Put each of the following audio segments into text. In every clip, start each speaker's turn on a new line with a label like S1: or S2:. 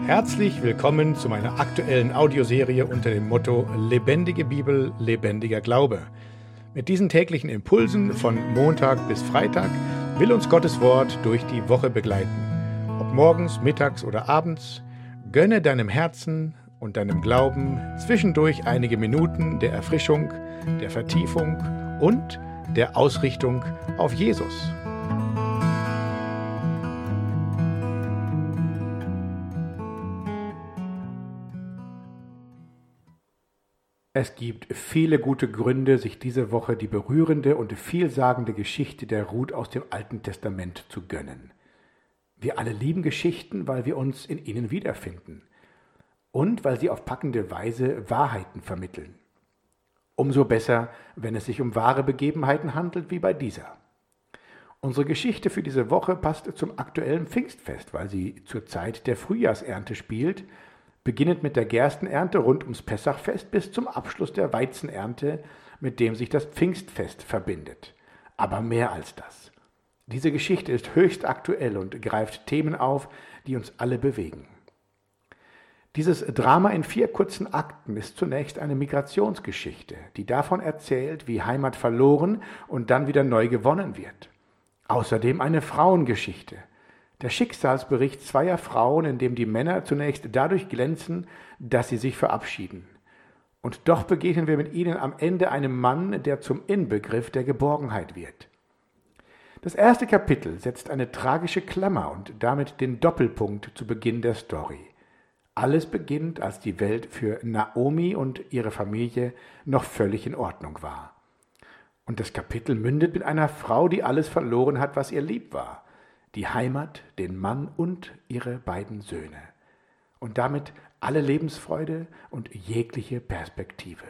S1: Herzlich willkommen zu meiner aktuellen Audioserie unter dem Motto Lebendige Bibel, lebendiger Glaube. Mit diesen täglichen Impulsen von Montag bis Freitag will uns Gottes Wort durch die Woche begleiten. Ob morgens, mittags oder abends, gönne deinem Herzen und deinem Glauben zwischendurch einige Minuten der Erfrischung, der Vertiefung und der Ausrichtung auf Jesus. Es gibt viele gute Gründe, sich diese Woche die berührende und vielsagende Geschichte der Ruth aus dem Alten Testament zu gönnen. Wir alle lieben Geschichten, weil wir uns in ihnen wiederfinden und weil sie auf packende Weise Wahrheiten vermitteln. Umso besser, wenn es sich um wahre Begebenheiten handelt, wie bei dieser. Unsere Geschichte für diese Woche passt zum aktuellen Pfingstfest, weil sie zur Zeit der Frühjahrsernte spielt, beginnend mit der Gerstenernte rund ums Pessachfest bis zum Abschluss der Weizenernte, mit dem sich das Pfingstfest verbindet. Aber mehr als das. Diese Geschichte ist höchst aktuell und greift Themen auf, die uns alle bewegen. Dieses Drama in 4 kurzen Akten ist zunächst eine Migrationsgeschichte, die davon erzählt, wie Heimat verloren und dann wieder neu gewonnen wird. Außerdem eine Frauengeschichte. Der Schicksalsbericht zweier Frauen, in dem die Männer zunächst dadurch glänzen, dass sie sich verabschieden. Und doch begegnen wir mit ihnen am Ende einem Mann, der zum Inbegriff der Geborgenheit wird. Das erste Kapitel setzt eine tragische Klammer und damit den Doppelpunkt zu Beginn der Story. Alles beginnt, als die Welt für Naomi und ihre Familie noch völlig in Ordnung war. Und das Kapitel mündet mit einer Frau, die alles verloren hat, was ihr lieb war. Die Heimat, den Mann und ihre beiden Söhne. Und damit alle Lebensfreude und jegliche Perspektive.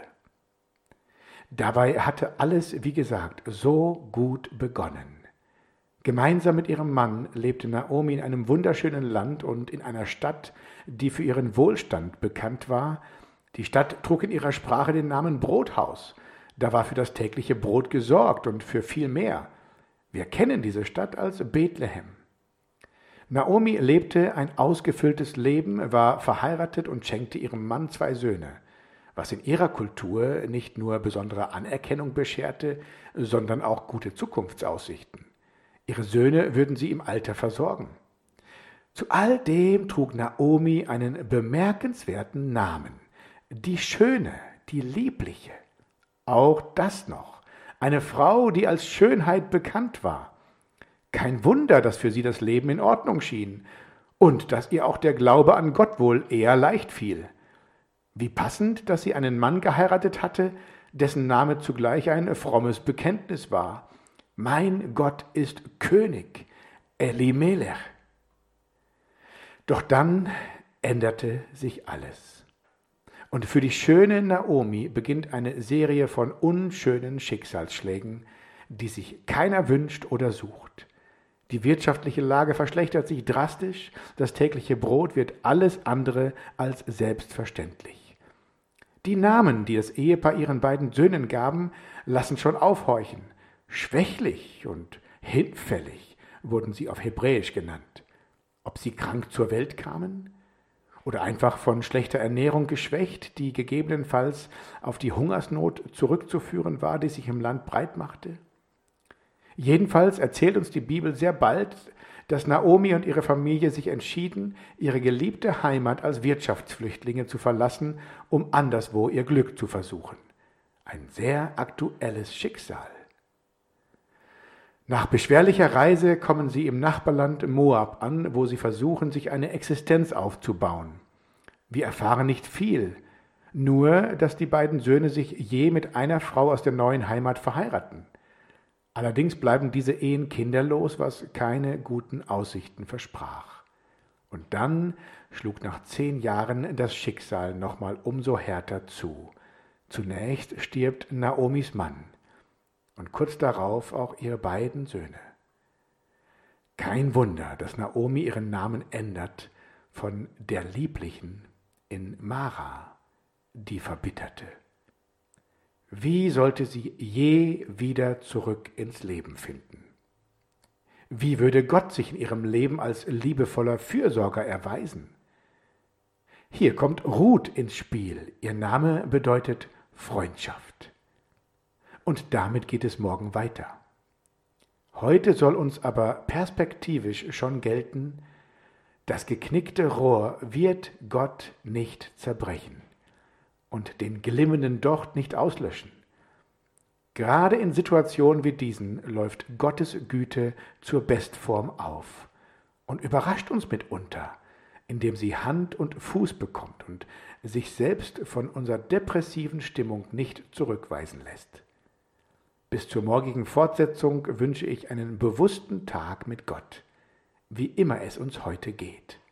S1: Dabei hatte alles, wie gesagt, so gut begonnen. Gemeinsam mit ihrem Mann lebte Naomi in einem wunderschönen Land und in einer Stadt, die für ihren Wohlstand bekannt war. Die Stadt trug in ihrer Sprache den Namen Brothaus. Da war für das tägliche Brot gesorgt und für viel mehr. Wir kennen diese Stadt als Bethlehem. Naomi lebte ein ausgefülltes Leben, war verheiratet und schenkte ihrem Mann 2 Söhne, was in ihrer Kultur nicht nur besondere Anerkennung bescherte, sondern auch gute Zukunftsaussichten. Ihre Söhne würden sie im Alter versorgen. Zu all dem trug Naomi einen bemerkenswerten Namen, die Schöne, die Liebliche. Auch das noch. Eine Frau, die als Schönheit bekannt war. Kein Wunder, dass für sie das Leben in Ordnung schien und dass ihr auch der Glaube an Gott wohl eher leicht fiel. Wie passend, dass sie einen Mann geheiratet hatte, dessen Name zugleich ein frommes Bekenntnis war. Mein Gott ist König, Elimelech. Doch dann änderte sich alles. Und für die schöne Naomi beginnt eine Serie von unschönen Schicksalsschlägen, die sich keiner wünscht oder sucht. Die wirtschaftliche Lage verschlechtert sich drastisch, das tägliche Brot wird alles andere als selbstverständlich. Die Namen, die das Ehepaar ihren beiden Söhnen gaben, lassen schon aufhorchen. Schwächlich und hinfällig wurden sie auf Hebräisch genannt. Ob sie krank zur Welt kamen? Oder einfach von schlechter Ernährung geschwächt, die gegebenenfalls auf die Hungersnot zurückzuführen war, die sich im Land breit machte? Jedenfalls erzählt uns die Bibel sehr bald, dass Naomi und ihre Familie sich entschieden, ihre geliebte Heimat als Wirtschaftsflüchtlinge zu verlassen, um anderswo ihr Glück zu versuchen. Ein sehr aktuelles Schicksal. Nach beschwerlicher Reise kommen sie im Nachbarland Moab an, wo sie versuchen, sich eine Existenz aufzubauen. Wir erfahren nicht viel, nur, dass die beiden Söhne sich je mit einer Frau aus der neuen Heimat verheiraten. Allerdings bleiben diese Ehen kinderlos, was keine guten Aussichten versprach. Und dann schlug nach 10 Jahren das Schicksal nochmal umso härter zu. Zunächst stirbt Naomis Mann. Und kurz darauf auch ihre beiden Söhne. Kein Wunder, dass Naomi ihren Namen ändert von der Lieblichen in Mara, die Verbitterte. Wie sollte sie je wieder zurück ins Leben finden? Wie würde Gott sich in ihrem Leben als liebevoller Fürsorger erweisen? Hier kommt Ruth ins Spiel. Ihr Name bedeutet Freundschaft. Und damit geht es morgen weiter. Heute soll uns aber perspektivisch schon gelten, das geknickte Rohr wird Gott nicht zerbrechen und den glimmenden Docht nicht auslöschen. Gerade in Situationen wie diesen läuft Gottes Güte zur Bestform auf und überrascht uns mitunter, indem sie Hand und Fuß bekommt und sich selbst von unserer depressiven Stimmung nicht zurückweisen lässt. Bis zur morgigen Fortsetzung wünsche ich einen bewussten Tag mit Gott, wie immer es uns heute geht.